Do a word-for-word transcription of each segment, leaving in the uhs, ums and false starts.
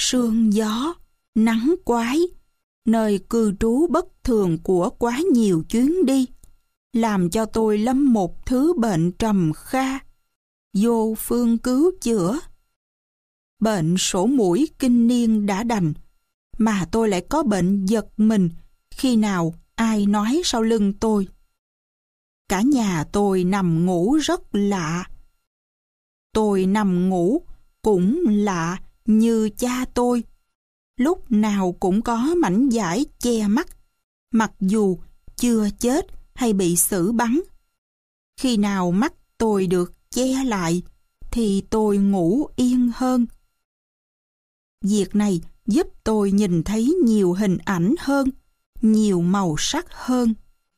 sương gió, nắng quái, nơi cư trú bất thường của quá nhiều chuyến đi, làm cho tôi lâm một thứ bệnh trầm kha, vô phương cứu chữa. Bệnh sổ mũi kinh niên đã đành, mà tôi lại có bệnh giật mình khi nào ai nói sau lưng tôi. Cả nhà tôi nằm ngủ rất lạ. Tôi nằm ngủ cũng lạ như cha tôi. Lúc nào cũng có mảnh vải che mắt, mặc dù chưa chết hay bị xử bắn. Khi nào mắt tôi được che lại, thì tôi ngủ yên hơn. Việc này giúp tôi nhìn thấy nhiều hình ảnh hơn, nhiều màu sắc hơn.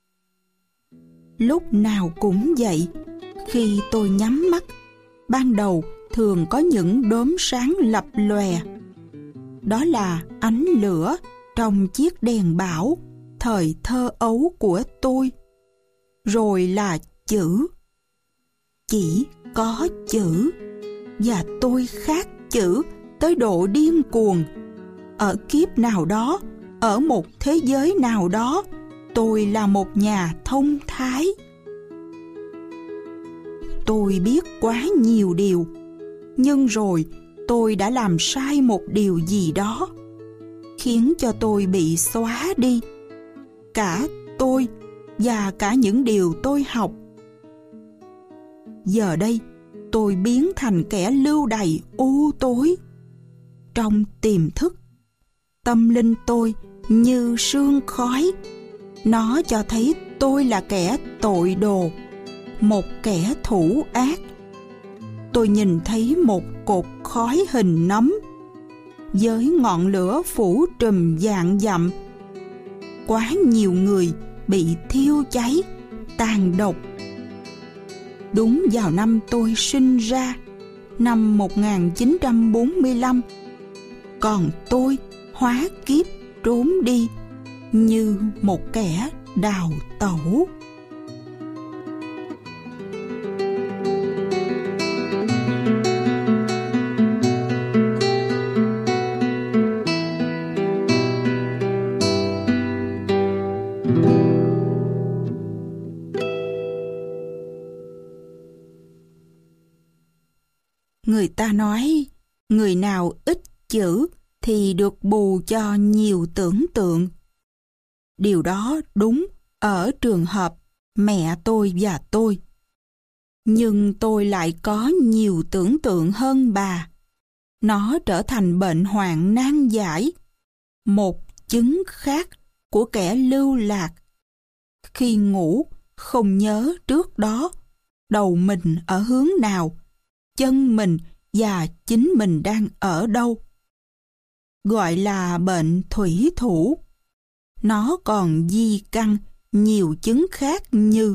Lúc nào cũng vậy, khi tôi nhắm mắt, ban đầu thường có những đốm sáng lập lòe. Đó là ánh lửa trong chiếc đèn bão thời thơ ấu của tôi. Rồi là chữ. Chỉ có chữ. Và tôi khát chữ tới độ điên cuồng. Ở kiếp nào đó, ở một thế giới nào đó, tôi là một nhà thông thái. Tôi biết quá nhiều điều, nhưng rồi tôi đã làm sai một điều gì đó, khiến cho tôi bị xóa đi. Cả tôi và cả những điều tôi học. Giờ đây, tôi biến thành kẻ lưu đày u tối. Trong tiềm thức, tâm linh tôi như sương khói. Nó cho thấy tôi là kẻ tội đồ, một kẻ thủ ác. Tôi nhìn thấy một cột khói hình nấm, với ngọn lửa phủ trùm vạn dặm. Quá nhiều người bị thiêu cháy, tàn độc. Đúng vào năm tôi sinh ra, năm một nghìn chín trăm bốn mươi lăm, còn tôi hóa kiếp trốn đi như một kẻ đào tẩu. Người ta nói, người nào ít chữ thì được bù cho nhiều tưởng tượng. Điều đó đúng ở trường hợp mẹ tôi và tôi. Nhưng tôi lại có nhiều tưởng tượng hơn bà. Nó trở thành bệnh hoạn nan giải, một chứng khác của kẻ lưu lạc. Khi ngủ, không nhớ trước đó đầu mình ở hướng nào, chân mình và chính mình đang ở đâu. Gọi là bệnh thủy thủ. Nó còn di căn nhiều chứng khác như: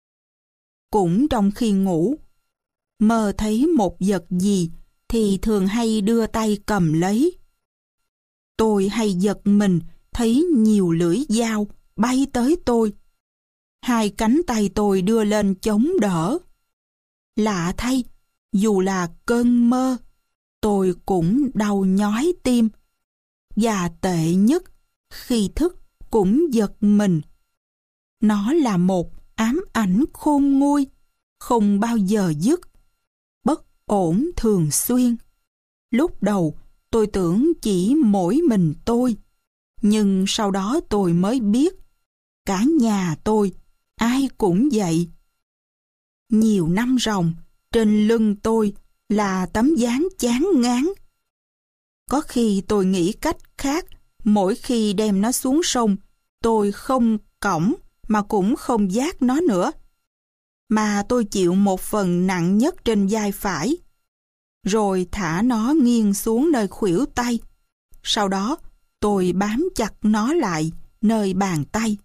cũng trong khi ngủ, mơ thấy một vật gì thì thường hay đưa tay cầm lấy. Tôi hay giật mình thấy nhiều lưỡi dao bay tới tôi. Hai cánh tay tôi đưa lên chống đỡ. Lạ thay, dù là cơn mơ, tôi cũng đau nhói tim. Và tệ nhất, khi thức cũng giật mình. Nó là một ám ảnh khôn nguôi, không bao giờ dứt, bất ổn thường xuyên. Lúc đầu tôi tưởng chỉ mỗi mình tôi, nhưng sau đó tôi mới biết cả nhà tôi ai cũng vậy. Nhiều năm ròng, trên lưng tôi là tấm dáng chán ngán. Có khi tôi nghĩ cách khác, mỗi khi đem nó xuống sông, tôi không cõng mà cũng không vác nó nữa, mà tôi chịu một phần nặng nhất trên vai phải, rồi thả nó nghiêng xuống nơi khuỷu tay. Sau đó tôi bám chặt nó lại nơi bàn tay.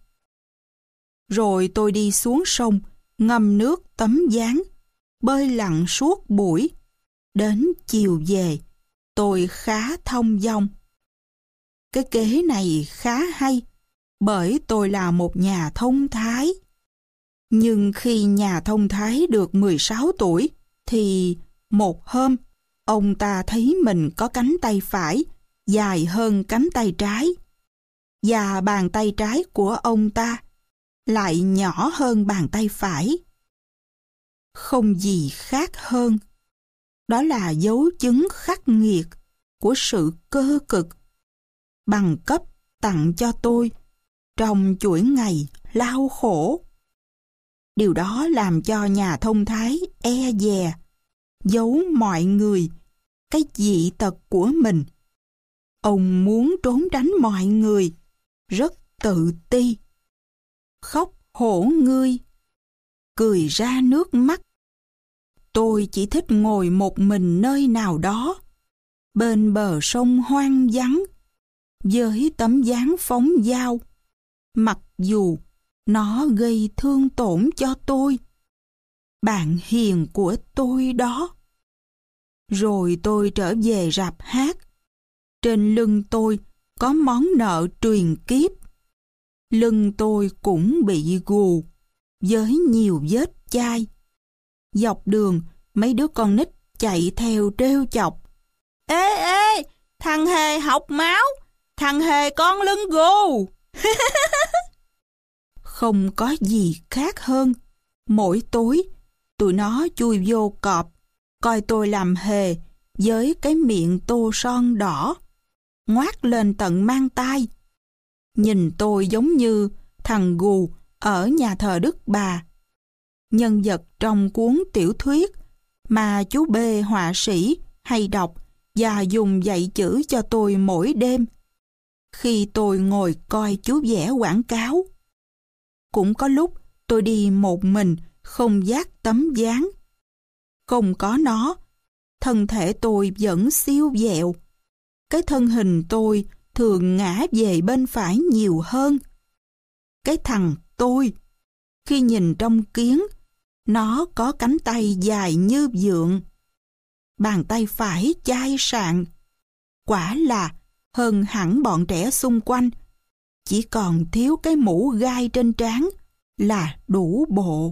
Rồi tôi đi xuống sông, ngâm nước tấm dáng, bơi lặn suốt buổi. Đến chiều về, tôi khá thông dong. Cái kế này khá hay, bởi tôi là một nhà thông thái. Nhưng khi nhà thông thái được mười sáu tuổi, thì một hôm, ông ta thấy mình có cánh tay phải dài hơn cánh tay trái, và bàn tay trái của ông ta lại nhỏ hơn bàn tay phải. Không gì khác hơn. Đó là dấu chứng khắc nghiệt của sự cơ cực, bằng cấp tặng cho tôi trong chuỗi ngày lao khổ. Điều đó làm cho nhà thông thái e dè, giấu mọi người cái dị tật của mình. Ông muốn trốn tránh mọi người, rất tự ti. Khóc hổ ngươi, cười ra nước mắt. Tôi chỉ thích ngồi một mình nơi nào đó, bên bờ sông hoang vắng, với tấm dáng phóng dao, mặc dù nó gây thương tổn cho tôi, bạn hiền của tôi đó. Rồi tôi trở về rạp hát. Trên lưng tôi có món nợ truyền kiếp. Lưng tôi cũng bị gù, với nhiều vết chai. Dọc đường, mấy đứa con nít chạy theo trêu chọc. Ê ê, thằng Hề học máu, thằng Hề con lưng gù. Không có gì khác hơn. Mỗi tối, tụi nó chui vô cọp, coi tôi làm Hề với cái miệng tô son đỏ, ngoác lên tận mang tai. Nhìn tôi giống như thằng gù ở nhà thờ Đức Bà, nhân vật trong cuốn tiểu thuyết mà chú B họa sĩ hay đọc và dùng dạy chữ cho tôi mỗi đêm khi tôi ngồi coi chú vẽ quảng cáo. Cũng có lúc tôi đi một mình không vác tấm dáng. Không có nó, thân thể tôi vẫn siêu vẹo. Cái thân hình tôi thường ngã về bên phải nhiều hơn. Cái thằng tôi, khi nhìn trong kiến, nó có cánh tay dài như vượn. Bàn tay phải chai sạn. Quả là hơn hẳn bọn trẻ xung quanh. Chỉ còn thiếu cái mũ gai trên trán là đủ bộ.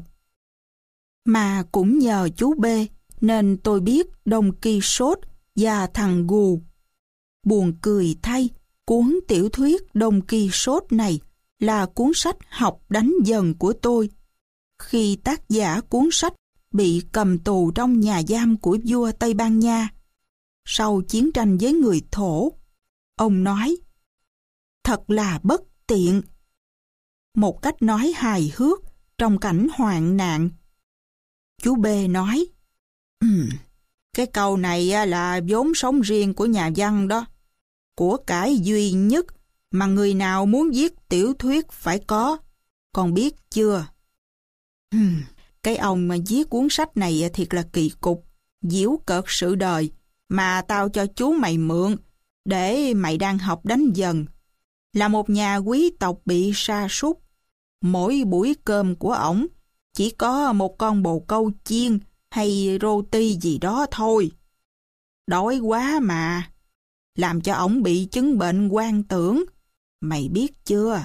Mà cũng nhờ chú B nên tôi biết Don Quixote và thằng gù. Buồn cười thay, cuốn tiểu thuyết Don Quixote này là cuốn sách học đánh dần của tôi. Khi tác giả cuốn sách bị cầm tù trong nhà giam của vua Tây Ban Nha sau chiến tranh với người Thổ, ông nói: thật là bất tiện. Một cách nói hài hước trong cảnh hoạn nạn. Chú B nói: um, cái câu này là vốn sống riêng của nhà văn đó. Của cải duy nhất mà người nào muốn viết tiểu thuyết phải có. Con biết chưa? Um, cái ông mà viết cuốn sách này thiệt là kỳ cục, giễu cợt sự đời mà tao cho chú mày mượn để mày đang học đánh dần. Là một nhà quý tộc bị sa sút, mỗi buổi cơm của ổng chỉ có một con bồ câu chiên hay roti gì đó thôi. Đói quá mà, làm cho ổng bị chứng bệnh hoang tưởng. Mày biết chưa?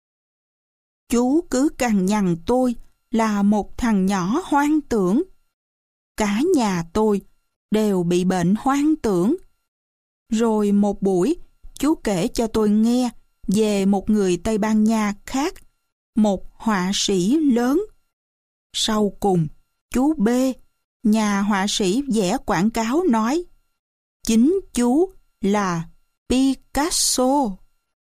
Chú cứ cằn nhằn tôi là một thằng nhỏ hoang tưởng. Cả nhà tôi đều bị bệnh hoang tưởng. Rồi một buổi, chú kể cho tôi nghe về một người Tây Ban Nha khác, một họa sĩ lớn. Sau cùng, chú B, nhà họa sĩ vẽ quảng cáo nói, chính chú là Picasso.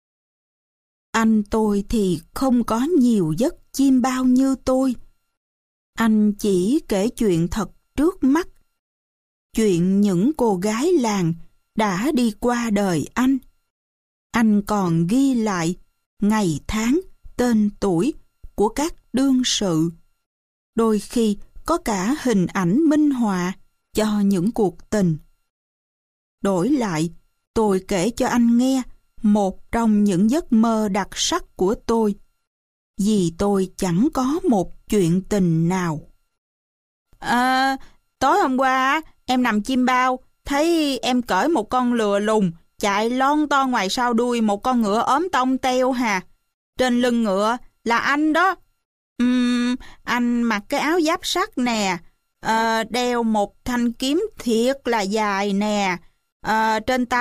Anh tôi thì không có nhiều giấc chim bao như tôi. Anh chỉ kể chuyện thật trước mắt. Chuyện những cô gái làng đã đi qua đời anh. Anh còn ghi lại ngày tháng, tên tuổi của các đương sự. Đôi khi có cả hình ảnh minh họa cho những cuộc tình. Đổi lại, tôi kể cho anh nghe một trong những giấc mơ đặc sắc của tôi, vì tôi chẳng có một chuyện tình nào. À, tối hôm qua em nằm chim bao, thấy em cởi một con lừa lùn chạy lon ton ngoài sau đuôi một con ngựa ốm tông teo hà. Trên lưng ngựa là anh đó. Uhm, anh mặc cái áo giáp sắt nè, à, đeo một thanh kiếm thiệt là dài nè, à, trên tay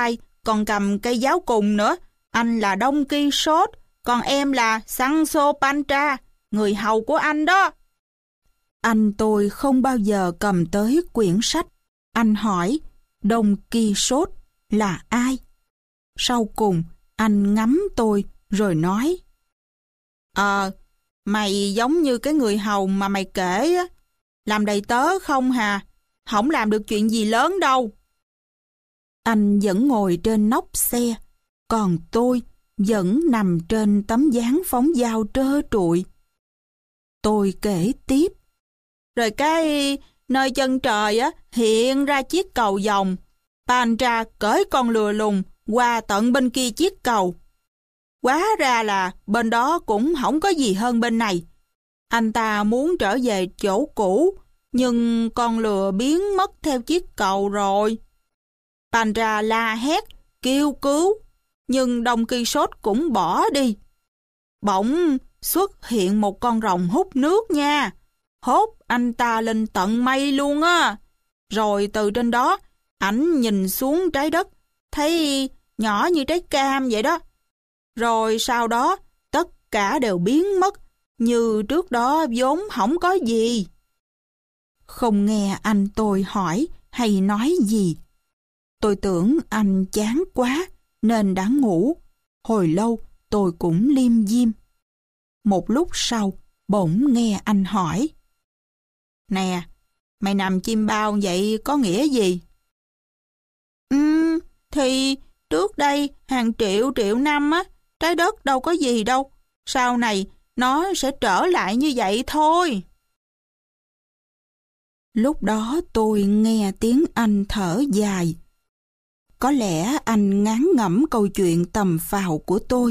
còn cầm cây giáo cùng nữa. Anh là Don Quixote, còn em là Sancho Panza, người hầu của anh đó. Anh tôi không bao giờ cầm tới quyển sách. Anh hỏi Don Quixote là ai? Sau cùng, anh ngắm tôi rồi nói: Ờ, mày giống như cái người hầu mà mày kể á. Làm đầy tớ không hà? Không làm được chuyện gì lớn đâu. Anh vẫn ngồi trên nóc xe, còn tôi vẫn nằm trên tấm dáng phóng dao trơ trụi. Tôi kể tiếp. Rồi cái nơi chân trời á hiện ra chiếc cầu vòng. Pantra cởi con lừa lùng qua tận bên kia chiếc cầu. Hóa ra là bên đó cũng không có gì hơn bên này. Anh ta muốn trở về chỗ cũ, nhưng con lừa biến mất theo chiếc cầu rồi. Pantra la hét, kêu cứu, nhưng Don Quixote cũng bỏ đi. Bỗng xuất hiện một con rồng hút nước nha. Hốt anh ta lên tận mây luôn á. Rồi từ trên đó, ảnh nhìn xuống trái đất, thấy nhỏ như trái cam vậy đó. Rồi sau đó, tất cả đều biến mất, như trước đó vốn không có gì. Không nghe anh tôi hỏi hay nói gì. Tôi tưởng anh chán quá nên đã ngủ. Hồi lâu tôi cũng liêm diêm. Một lúc sau, bỗng nghe anh hỏi: Nè, mày nằm chim bao vậy có nghĩa gì? Ừm, thì trước đây hàng triệu triệu năm á, trái đất đâu có gì đâu. Sau này nó sẽ trở lại như vậy thôi. Lúc đó tôi nghe tiếng anh thở dài. Có lẽ anh ngán ngẩm câu chuyện tầm phào của tôi.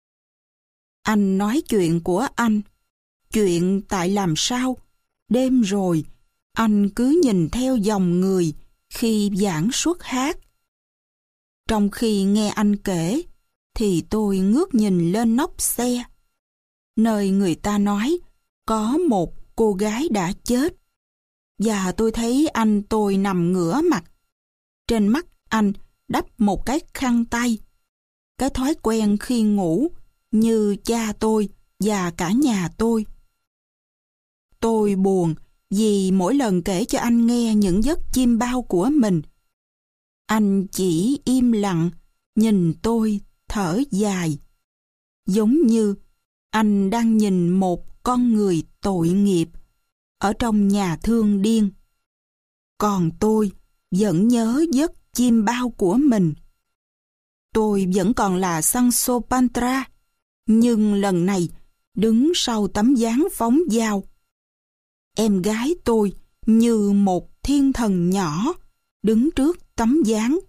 Anh nói chuyện của anh. Chuyện tại làm sao? Đêm rồi, anh cứ nhìn theo dòng người khi giảng xuất hát. Trong khi nghe anh kể, thì tôi ngước nhìn lên nóc xe, nơi người ta nói có một cô gái đã chết. Và tôi thấy anh tôi nằm ngửa mặt. Trên mắt anh đắp một cái khăn tay. Cái thói quen khi ngủ như cha tôi và cả nhà tôi. Tôi buồn vì mỗi lần kể cho anh nghe những giấc chim bao của mình, anh chỉ im lặng nhìn tôi thở dài, giống như anh đang nhìn một con người tội nghiệp ở trong nhà thương điên. Còn tôi vẫn nhớ giấc chim bao của mình. Tôi vẫn còn là Sancho Panza, nhưng lần này đứng sau tấm dáng phóng dao. Em gái tôi như một thiên thần nhỏ đứng trước tấm dáng.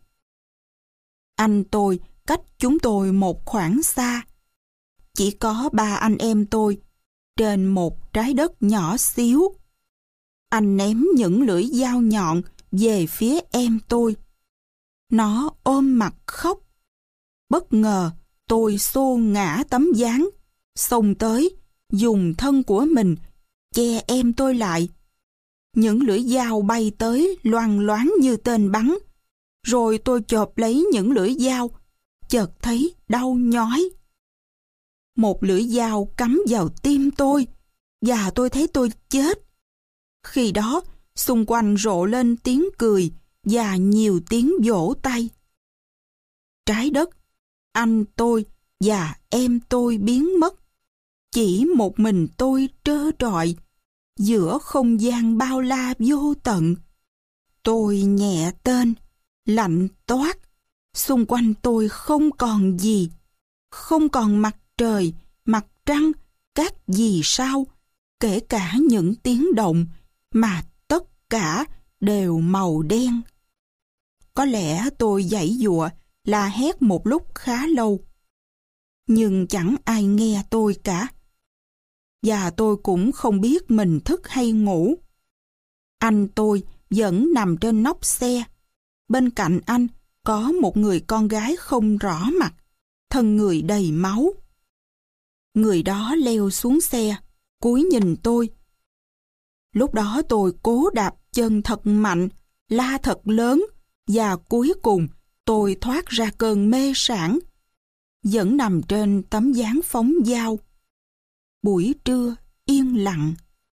Anh tôi cách chúng tôi một khoảng xa. Chỉ có ba anh em tôi trên một trái đất nhỏ xíu. Anh ném những lưỡi dao nhọn về phía em tôi. Nó ôm mặt khóc. Bất ngờ tôi xô ngã tấm dáng, xông tới, dùng thân của mình che em tôi lại. Những lưỡi dao bay tới loang loáng như tên bắn. Rồi tôi chộp lấy những lưỡi dao, chợt thấy đau nhói. Một lưỡi dao cắm vào tim tôi, và tôi thấy tôi chết. Khi đó, xung quanh rộ lên tiếng cười và nhiều tiếng vỗ tay. Trái đất, anh tôi và em tôi biến mất. Chỉ một mình tôi trơ trọi giữa không gian bao la vô tận. Tôi nhẹ tên, lạnh toát. Xung quanh tôi không còn gì. Không còn mặt trời, mặt trăng, các vì sao, kể cả những tiếng động, mà tất cả đều màu đen. Có lẽ tôi giãy giụa, la hét một lúc khá lâu. Nhưng chẳng ai nghe tôi cả. Và tôi cũng không biết mình thức hay ngủ. Anh tôi vẫn nằm trên nóc xe. Bên cạnh anh có một người con gái không rõ mặt, thân người đầy máu. Người đó leo xuống xe, cúi nhìn tôi. Lúc đó tôi cố đạp chân thật mạnh, la thật lớn, và cuối cùng tôi thoát ra cơn mê sảng, vẫn nằm trên tấm dáng phóng dao. Buổi trưa yên lặng.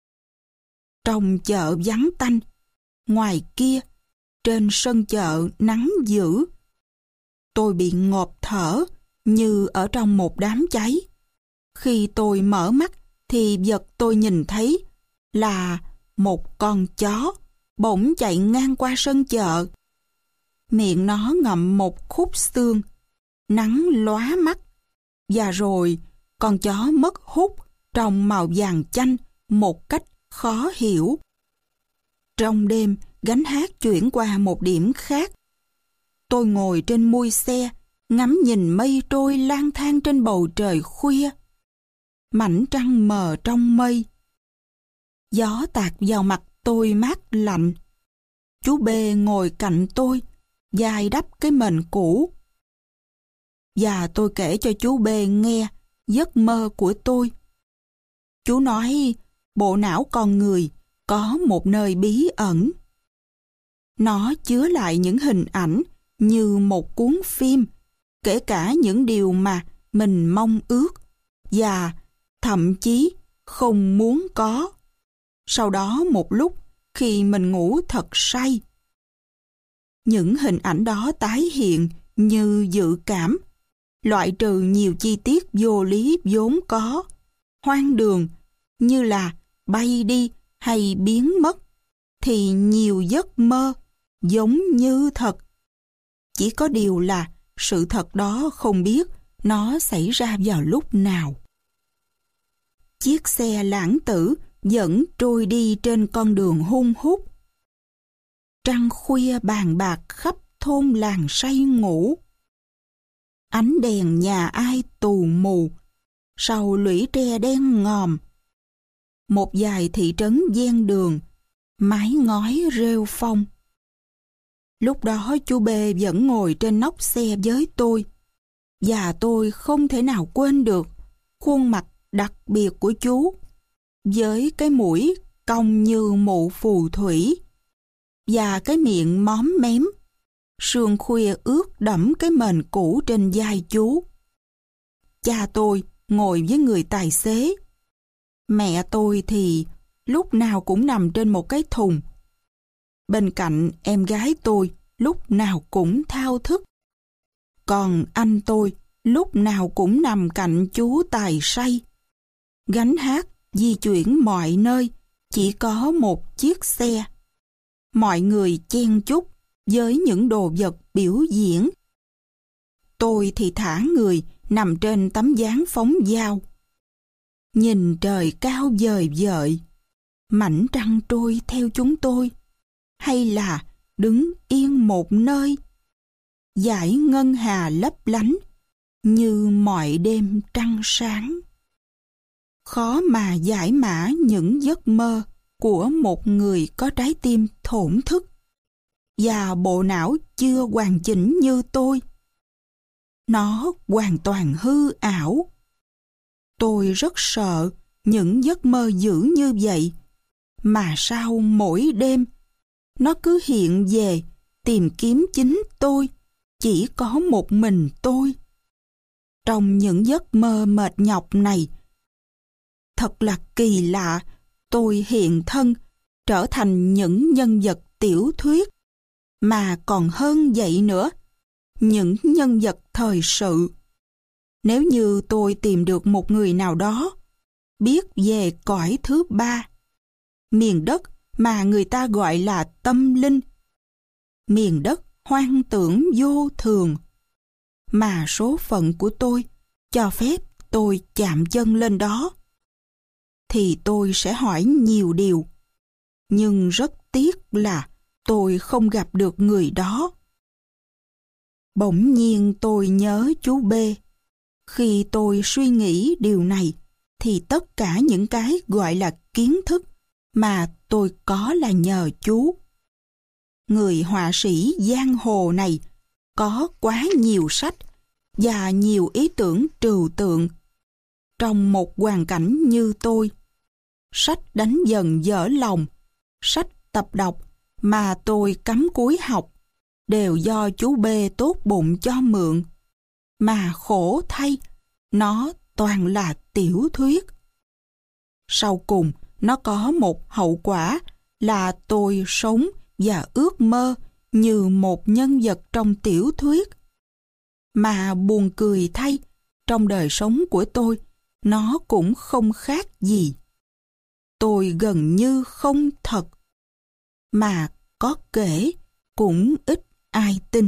Trong chợ vắng tanh, ngoài kia, trên sân chợ nắng dữ. Tôi bị ngộp thở như ở trong một đám cháy. Khi tôi mở mắt thì vật tôi nhìn thấy là một con chó bỗng chạy ngang qua sân chợ. Miệng nó ngậm một khúc xương, nắng lóa mắt, và rồi con chó mất hút trong màu vàng chanh một cách khó hiểu. Trong đêm, gánh hát chuyển qua một điểm khác. Tôi ngồi trên mui xe, ngắm nhìn mây trôi lang thang trên bầu trời khuya. Mảnh trăng mờ trong mây. Gió tạt vào mặt tôi mát lạnh. Chú B ngồi cạnh tôi, vai đắp cái mền cũ. Và tôi kể cho chú B nghe giấc mơ của tôi. Chú nói bộ não con người có một nơi bí ẩn. Nó chứa lại những hình ảnh như một cuốn phim, kể cả những điều mà mình mong ước và thậm chí không muốn có. Sau đó một lúc, khi mình ngủ thật say, những hình ảnh đó tái hiện như dự cảm, loại trừ nhiều chi tiết vô lý vốn có, hoang đường như là bay đi hay biến mất, thì nhiều giấc mơ giống như thật. Chỉ có điều là sự thật đó không biết nó xảy ra vào lúc nào. Chiếc xe lãng tử vẫn trôi đi trên con đường hun hút. Trăng khuya bàn bạc khắp thôn làng say ngủ. Ánh đèn nhà ai tù mù, sau lũy tre đen ngòm. Một vài thị trấn ven đường, mái ngói rêu phong. Lúc đó chú B vẫn ngồi trên nóc xe với tôi, và tôi không thể nào quên được khuôn mặt đặc biệt của chú, với cái mũi cong như mụ phù thủy, và cái miệng móm mém. Sương khuya ướt đẫm cái mền cũ trên vai chú. Cha tôi ngồi với người tài xế. Mẹ tôi thì lúc nào cũng nằm trên một cái thùng. Bên cạnh em gái tôi lúc nào cũng thao thức. Còn anh tôi lúc nào cũng nằm cạnh chú tài say. Gánh hát di chuyển mọi nơi, chỉ có một chiếc xe. Mọi người chen chúc với những đồ vật biểu diễn. Tôi thì thả người nằm trên tấm ván phóng dao. Nhìn trời cao vời vợi, mảnh trăng trôi theo chúng tôi, hay là đứng yên một nơi, dải ngân hà lấp lánh như mọi đêm trăng sáng. Khó mà giải mã những giấc mơ của một người có trái tim thổn thức và bộ não chưa hoàn chỉnh như tôi. Nó hoàn toàn hư ảo. Tôi rất sợ những giấc mơ dữ như vậy, mà sao mỗi đêm nó cứ hiện về tìm kiếm chính tôi, chỉ có một mình tôi. Trong những giấc mơ mệt nhọc này, thật là kỳ lạ, tôi hiện thân trở thành những nhân vật tiểu thuyết, mà còn hơn vậy nữa, những nhân vật thời sự. Nếu như tôi tìm được một người nào đó biết về cõi thứ ba, miền đất mà người ta gọi là tâm linh, miền đất hoang tưởng vô thường, mà số phận của tôi cho phép tôi chạm chân lên đó, thì tôi sẽ hỏi nhiều điều. Nhưng rất tiếc là tôi không gặp được người đó. Bỗng nhiên tôi nhớ chú B. Khi tôi suy nghĩ điều này, thì tất cả những cái gọi là kiến thức mà tôi có là nhờ chú. Người họa sĩ giang hồ này có quá nhiều sách và nhiều ý tưởng trừu tượng. Trong một hoàn cảnh như tôi, sách đánh dần dở lòng, sách tập đọc mà tôi cắm cúi học, đều do chú B tốt bụng cho mượn. Mà khổ thay, nó toàn là tiểu thuyết. Sau cùng, nó có một hậu quả là tôi sống và ước mơ như một nhân vật trong tiểu thuyết. Mà buồn cười thay, trong đời sống của tôi, nó cũng không khác gì. Tôi gần như không thật. Mà có kể, cũng ít ai tin.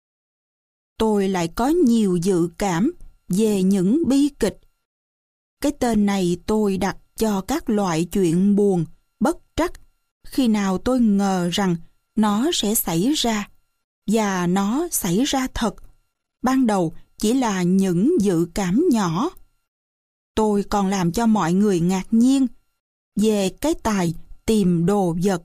Tôi lại có nhiều dự cảm về những bi kịch. Cái tên này tôi đặt cho các loại chuyện buồn, bất trắc, khi nào tôi ngờ rằng nó sẽ xảy ra, và nó xảy ra thật. Ban đầu chỉ là những dự cảm nhỏ. Tôi còn làm cho mọi người ngạc nhiên về cái tài tìm đồ vật.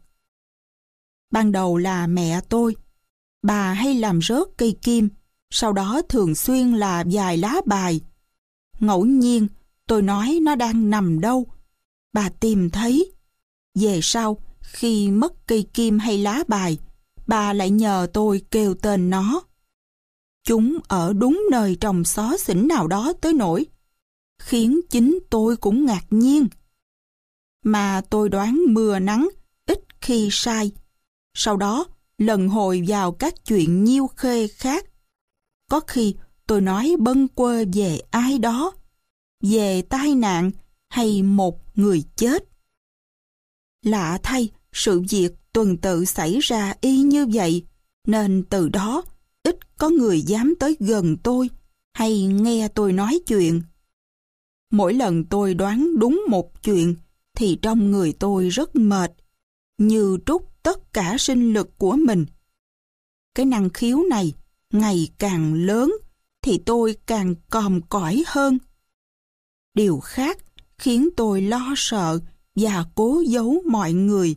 Ban đầu là mẹ tôi. Bà hay làm rớt cây kim, sau đó thường xuyên là vài lá bài. Ngẫu nhiên, tôi nói nó đang nằm đâu. Bà tìm thấy. Về sau, khi mất cây kim hay lá bài, bà lại nhờ tôi kêu tên nó. Chúng ở đúng nơi trồng xó xỉnh nào đó tới nỗi khiến chính tôi cũng ngạc nhiên. Mà tôi đoán mưa nắng ít khi sai. Sau đó, lần hồi vào các chuyện nhiêu khê khác. Có khi tôi nói bâng quơ về ai đó, về tai nạn hay một người chết. Lạ thay, sự việc tuần tự xảy ra y như vậy, nên từ đó ít có người dám tới gần tôi hay nghe tôi nói chuyện. Mỗi lần tôi đoán đúng một chuyện thì trong người tôi rất mệt, như trút tất cả sinh lực của mình. Cái năng khiếu này ngày càng lớn thì tôi càng còm cõi hơn. Điều khác khiến tôi lo sợ và cố giấu mọi người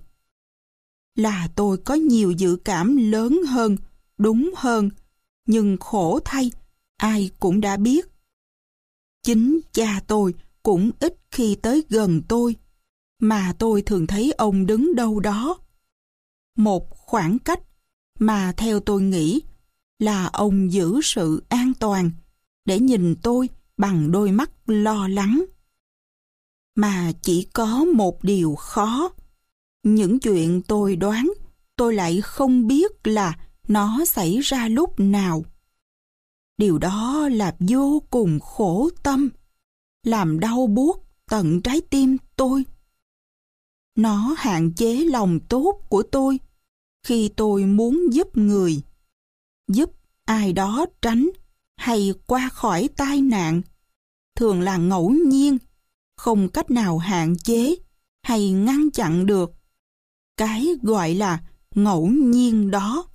là tôi có nhiều dự cảm lớn hơn, đúng hơn, nhưng khổ thay, ai cũng đã biết. Chính cha tôi cũng ít khi tới gần tôi, mà tôi thường thấy ông đứng đâu đó. Một khoảng cách mà theo tôi nghĩ là ông giữ sự an toàn để nhìn tôi bằng đôi mắt lo lắng. Mà chỉ có một điều khó. Những chuyện tôi đoán, tôi lại không biết là nó xảy ra lúc nào. Điều đó là vô cùng khổ tâm, làm đau buốt tận trái tim tôi. Nó hạn chế lòng tốt của tôi khi tôi muốn giúp người, giúp ai đó tránh hay qua khỏi tai nạn, thường là ngẫu nhiên, không cách nào hạn chế hay ngăn chặn được. Cái gọi là ngẫu nhiên đó.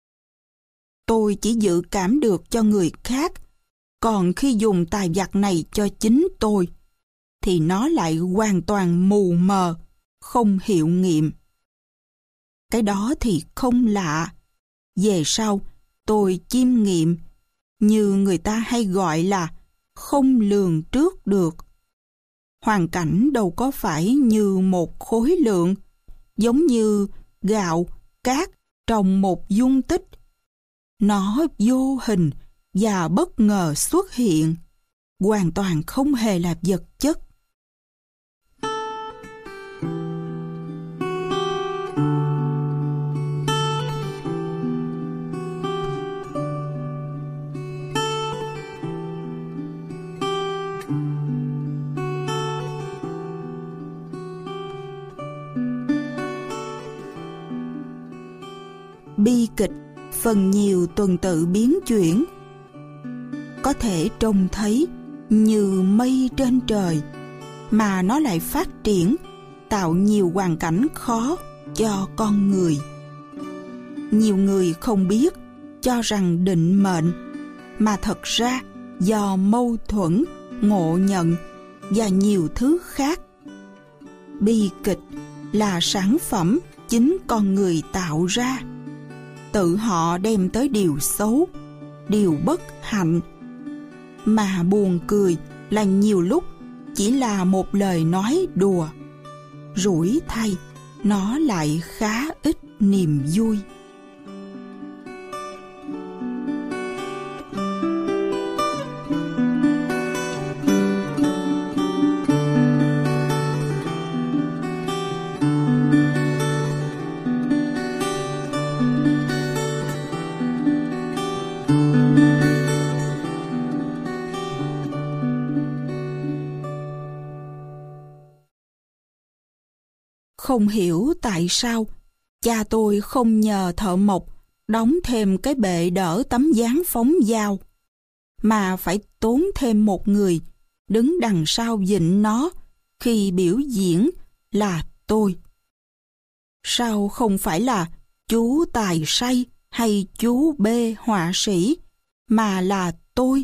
Tôi chỉ dự cảm được cho người khác, còn khi dùng tài vật này cho chính tôi, thì nó lại hoàn toàn mù mờ, không hiệu nghiệm. Cái đó thì không lạ. Về sau, tôi chiêm nghiệm, như người ta hay gọi là không lường trước được. Hoàn cảnh đâu có phải như một khối lượng, giống như gạo, cát trong một dung tích. Nó vô hình và bất ngờ xuất hiện, hoàn toàn không hề là vật chất. Bi kịch phần nhiều tuần tự biến chuyển, có thể trông thấy như mây trên trời, mà nó lại phát triển, tạo nhiều hoàn cảnh khó cho con người. Nhiều người không biết, cho rằng định mệnh, mà thật ra do mâu thuẫn, ngộ nhận và nhiều thứ khác. Bi kịch là sản phẩm chính con người tạo ra. Tự họ đem tới điều xấu, điều bất hạnh. Mà buồn cười là nhiều lúc chỉ là một lời nói đùa. Rủi thay, nó lại khá ít niềm vui. Không hiểu tại sao cha tôi không nhờ thợ mộc đóng thêm cái bệ đỡ tấm ván phóng dao, mà phải tốn thêm một người đứng đằng sau vịn nó khi biểu diễn là tôi. Sao không phải là chú tài say hay chú B họa sĩ, mà là tôi?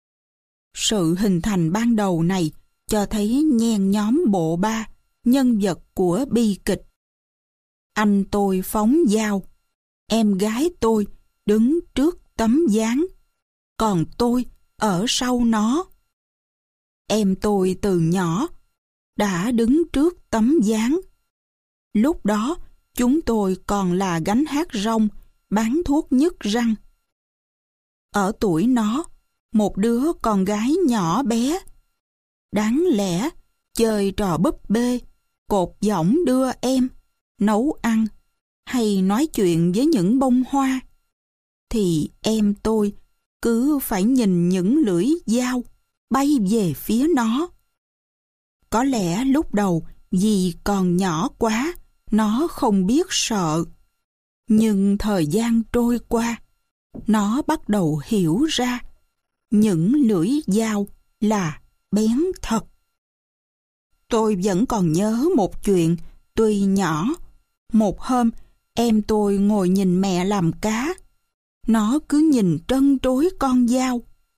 Sự hình thành ban đầu này cho thấy nhen nhóm bộ ba nhân vật của bi kịch. Anh tôi phóng dao, em gái tôi đứng trước tấm ván, còn tôi ở sau nó. Em tôi từ nhỏ đã đứng trước tấm ván. Lúc đó chúng tôi còn là gánh hát rong bán thuốc nhức răng. Ở tuổi nó, một đứa con gái nhỏ bé, đáng lẽ chơi trò búp bê, cột võng đưa em, nấu ăn hay nói chuyện với những bông hoa, thì em tôi cứ phải nhìn những lưỡi dao bay về phía nó. Có lẽ lúc đầu vì còn nhỏ quá, nó không biết sợ. Nhưng thời gian trôi qua, nó bắt đầu hiểu ra những lưỡi dao là bén thật. Tôi vẫn còn nhớ một chuyện tuy nhỏ. Một hôm, em tôi ngồi nhìn mẹ làm cá. Nó cứ nhìn trân trối con dao.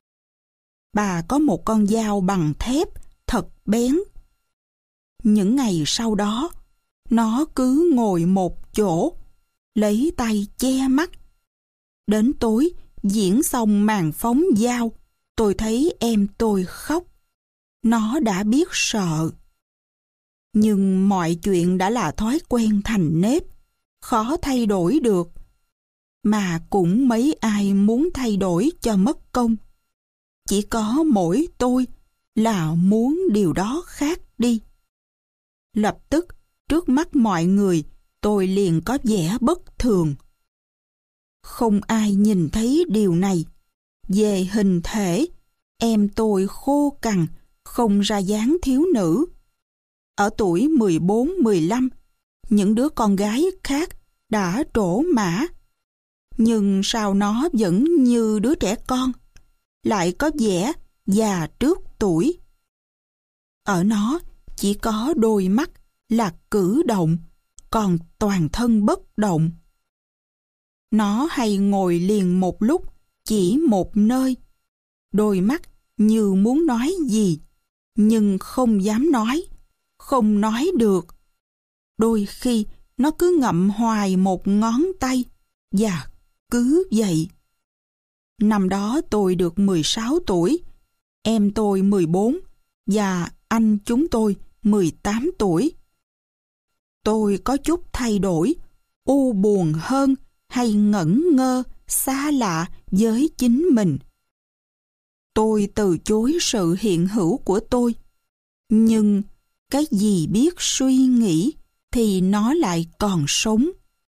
Bà có một con dao bằng thép thật bén. Những ngày sau đó, nó cứ ngồi một chỗ, lấy tay che mắt. Đến tối, diễn xong màn phóng dao, tôi thấy em tôi khóc. Nó đã biết sợ. Nhưng mọi chuyện đã là thói quen thành nếp, khó thay đổi được. Mà cũng mấy ai muốn thay đổi cho mất công. Chỉ có mỗi tôi là muốn điều đó khác đi. Lập tức, trước mắt mọi người, tôi liền có vẻ bất thường. Không ai nhìn thấy điều này. Về hình thể, em tôi khô cằn, không ra dáng thiếu nữ. Ở tuổi mười bốn mười lăm, những đứa con gái khác đã trổ mã. Nhưng sao nó vẫn như đứa trẻ con, lại có vẻ già trước tuổi. Ở nó chỉ có đôi mắt là cử động, còn toàn thân bất động. Nó hay ngồi liền một lúc, chỉ một nơi. Đôi mắt như muốn nói gì, nhưng không dám nói, không nói được. Đôi khi nó cứ ngậm hoài một ngón tay, và cứ vậy. Năm đó tôi được mười sáu tuổi, em tôi mười bốn, và anh chúng tôi mười tám tuổi. Tôi có chút thay đổi, u buồn hơn hay ngẩn ngơ, xa lạ với chính mình. Tôi từ chối sự hiện hữu của tôi. Nhưng cái gì biết suy nghĩ thì nó lại còn sống.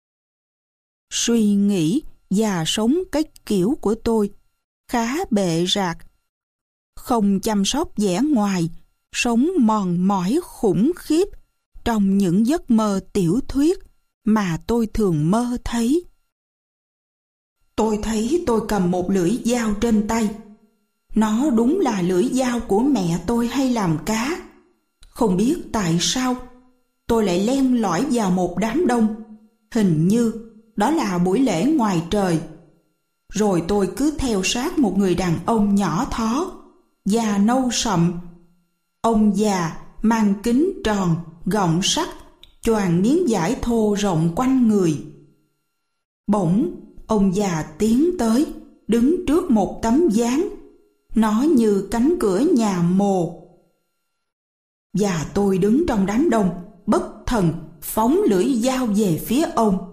Suy nghĩ và sống cái kiểu của tôi khá bệ rạc. Không chăm sóc vẻ ngoài, sống mòn mỏi khủng khiếp trong những giấc mơ tiểu thuyết mà tôi thường mơ thấy. Tôi thấy tôi cầm một lưỡi dao trên tay. Nó đúng là lưỡi dao của mẹ tôi hay làm cá. Không biết tại sao tôi lại len lỏi vào một đám đông. Hình như đó là buổi lễ ngoài trời. Rồi tôi cứ theo sát một người đàn ông nhỏ thó, da nâu sậm. Ông già mang kính tròn, gọng sắt, choàng miếng vải thô rộng quanh người. Bỗng, ông già tiến tới, đứng trước một tấm ván. Nó như cánh cửa nhà mồ. Và tôi đứng trong đám đông, bất thần phóng lưỡi dao về phía ông.